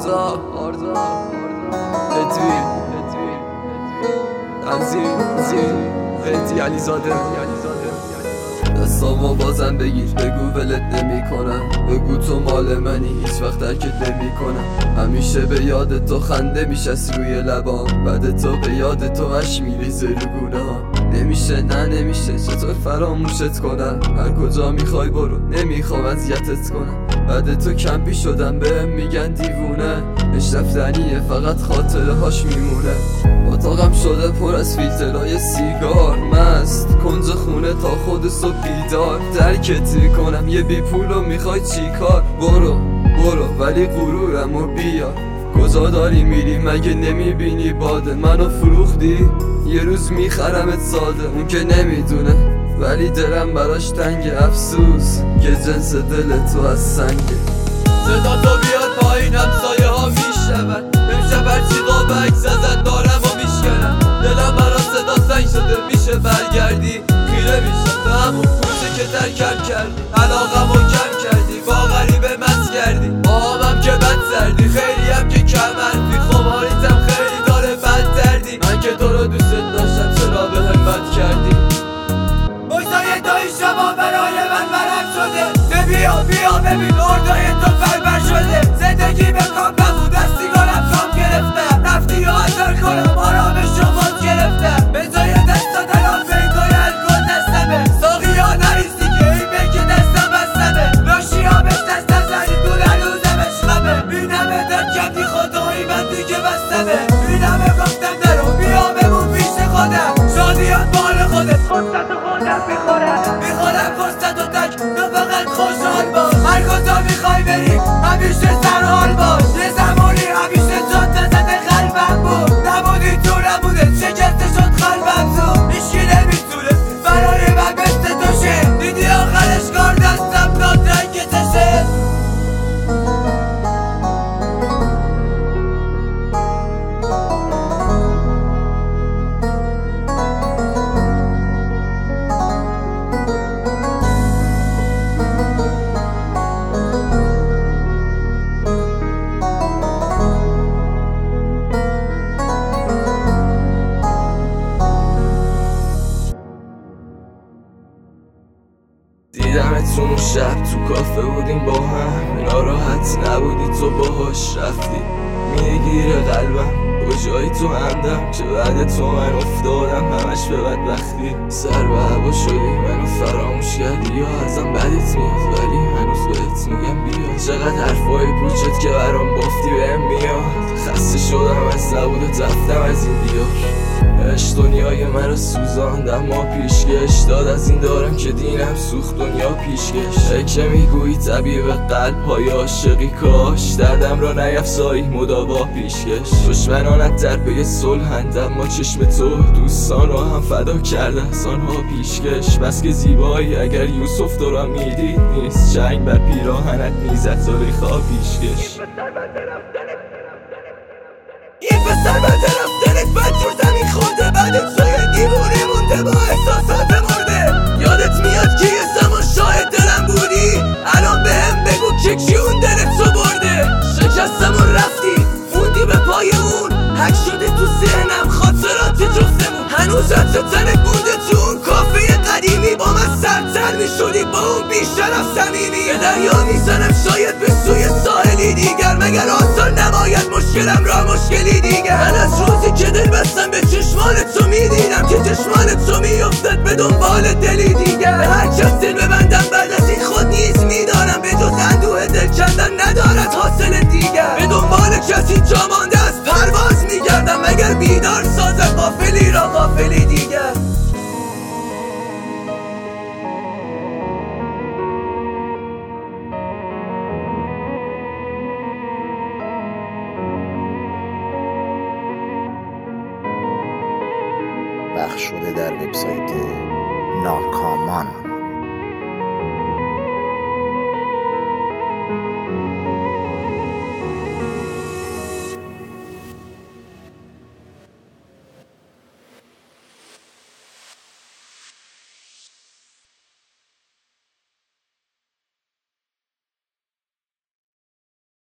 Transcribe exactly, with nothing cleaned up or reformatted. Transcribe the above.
آرزا ادوین تنظیم ادی علیزاده دستامو بازم بگیر بگو ولت نمی کنم، بگو تو مال منی هیچ وقت ترکت نمی کنم. همیشه به یاد تو خنده میشست روی لبام، بعد تو به یاد تو اش میریزه رو گونه ها. نمیشه نه نمیشه چطور فراموشت کنم، هر کجا میخوای برو نمیخوام اذیتت کنم. بعد تو کمپی شدم بهم میگن دیوونه، اش رفتنیه فقط خاطره هاش میمونه. اتاقم شده پر از فیلترهای سیگار، مست کنج خونه تا خود صبح بیدار. درکت کنم یه بی پولو میخوای چی کار، برو برو ولی غرورم و بیار. کجا داری میری مگه نمیبینی باده منو فروختی، یه روز میخرمت ساده. اون که نمیدونه ولی دلم براش تنگ، افسوس که جنس دل تو از سنگه. صدا تو بیاد پایین همسایه ها میشنون، امشب هرچی قابک زدن دارم و میشکنم. دلم برا صدا سنگ شده میشه برگردی، خیره میشه به همون پوزه که ترکم کردی. علاقم و کم کردی با غریبه مست کردی، با همم که بد سردی خیلی هم که کمردی. خماریتم خیلی داره بد دردی، من که تو رو دوست داشتم چرا به هم بد کردی. بایزای دایی شما برای من ورم شده، ده بیا بیا ببین اردای تو فربر شده. زندگی به کام نبود از سیگارم کام گرفتم، رفتی و ازر کنم آرامش رو باز گرفتم. بزای دستا دلان فیضای الکل دستمه، ساقی ها نریزی که این بگه دستم بستمه. راشی ها بهش دست نزنی دور هنوزم عشقمه، بینمه در کردی خدایی من دیگه بستمه. بینمه گفتم درو بیا بمون پیش خودم، شادیات بال خودت فرصت و خودم میخورم. میخورم فرصت و تک تو فقط خوشحال باش، هر کجا میخوای بری همیشه سرحال باش. یه زمانی همیشه جان زده قلبم بود، نبودی تو نبوده شکسته شد قلبم زود. هیچکی نمیتونه برای من مثل تو شه، دیدی آخرش کار دستم داد رنگ چشه. دیدمت اون شب تو کافه بودیم با هم، ناراحت نبودی تو باهاش رفتی. میگیره قلبم کجایی تو همدم که بعد تو من افتادم همش به بدبختی. سر به هوا شدی منو فراموش کردی، یا ازم بدت میاد ولی هنوز بهت میگم بیا. چقدر حرفای پوچت که برام بافتی بهم میاد، خسته شدم از نبودت رفتم از این دیار. عشق دنیای مرا سوزاند اما پیشکش داد، از این دارم که دینم سوخت دنیا پیشکش. ای که میگویی طبیب قلب های عاشقی کاش، دردم را نیفزایی مداوا پیشکش. دشمنانت در پی صلحند اما چشم تو دوستان را هم فدا کرده از آنها پیشکش. بس که زیبایی اگر یوسف تو را میدید نیست، چنگ بر پیراهنت میزد زلیخا پیشکش. این پسر به طرف دلت بدجور زمین خورده، بعد توی دیوونه مونده با احساسات مرده. یادت میاد که یه زمان شاید دلم بودی، الان بهم بگو که کی اون دلت تو برده. شکستمون رفتی فوندی به پایمون، حک شده تو ذهنم خاطرات جفتمون. هنوز حس تنت مونده تو اون کافه قدیمی، با من سرتر میشدی با اون بیشرف صمیمی. به دریا میزنم شاید به سوی ساحلی دیگر، مگر آسان نباید مشکلم را مشکلی دیگر. من از روزی که دل بستم به چشمان تو میدیدم که چشمان تو میافتد به دنبال دلی دیگر. به هر کس دل ببندم بعد از این خود نیز میدانم، به جز اندوه دل کندن ندارد حاصل دیگر. به دنبال کسی جا مانده از پرواز میگردم، مگر بیدار سازد غافلی را غافلی دیگر. پخش شده در وبسایت ناکامان.